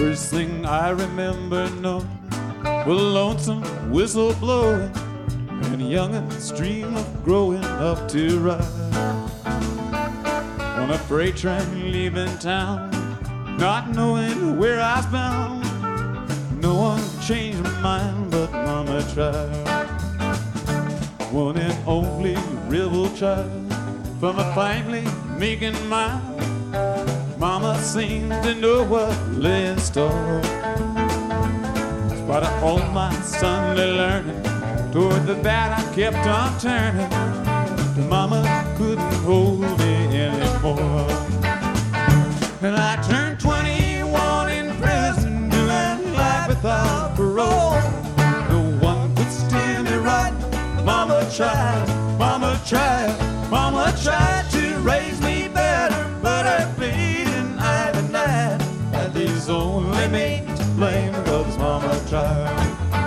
First thing I remember knowing was a lonesome whistle blowing and a youngin's dream of growing up to ride on a freight train leaving town, not knowing where I was bound. No one changed my mind, but Mama tried. One and only rebel child from a family making mine. Mama seemed to know what lay in store. In spite of all my Sunday learning, toward the bad I kept on turning. Mama couldn't hold me anymore. And I turned 21 in prison, doing life without parole. No one could steer me right. Mama tried, Mama tried, Mama tried to raise me better, but her bleeding eye tonight, that leaves only me to blame, because Mama tried.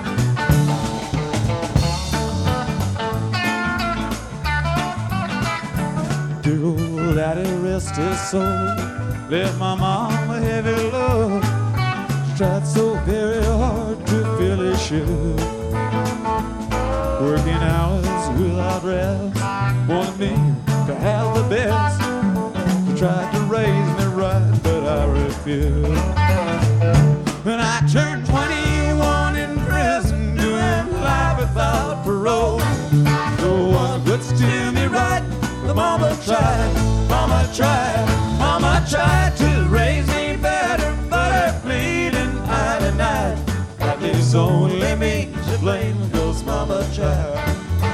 Dear old daddy, rest his soul, left my mom a heavy load. She tried so very hard to fill his shoes, working hours without rest, wanted me to have the best. She tried to raise me right, but I refused. When I turned 21 in prison, doing life without parole, no one could steer me right. The Mama tried, Mama tried, Mama tried to raise me better, but her bleeding eye tonight, that leaves only me to blame, because Mama tried.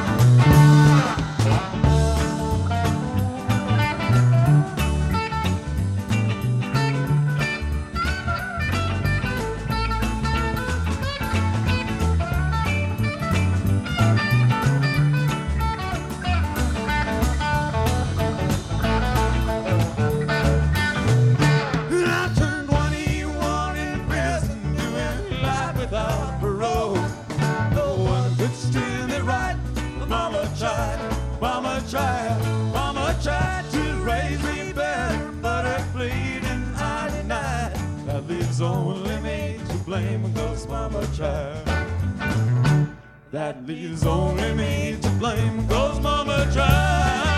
Mama tried to raise me better, but her bleeding eye tonight, that leaves only me to blame, because Mama tried. That leaves only me to blame, because Mama tried.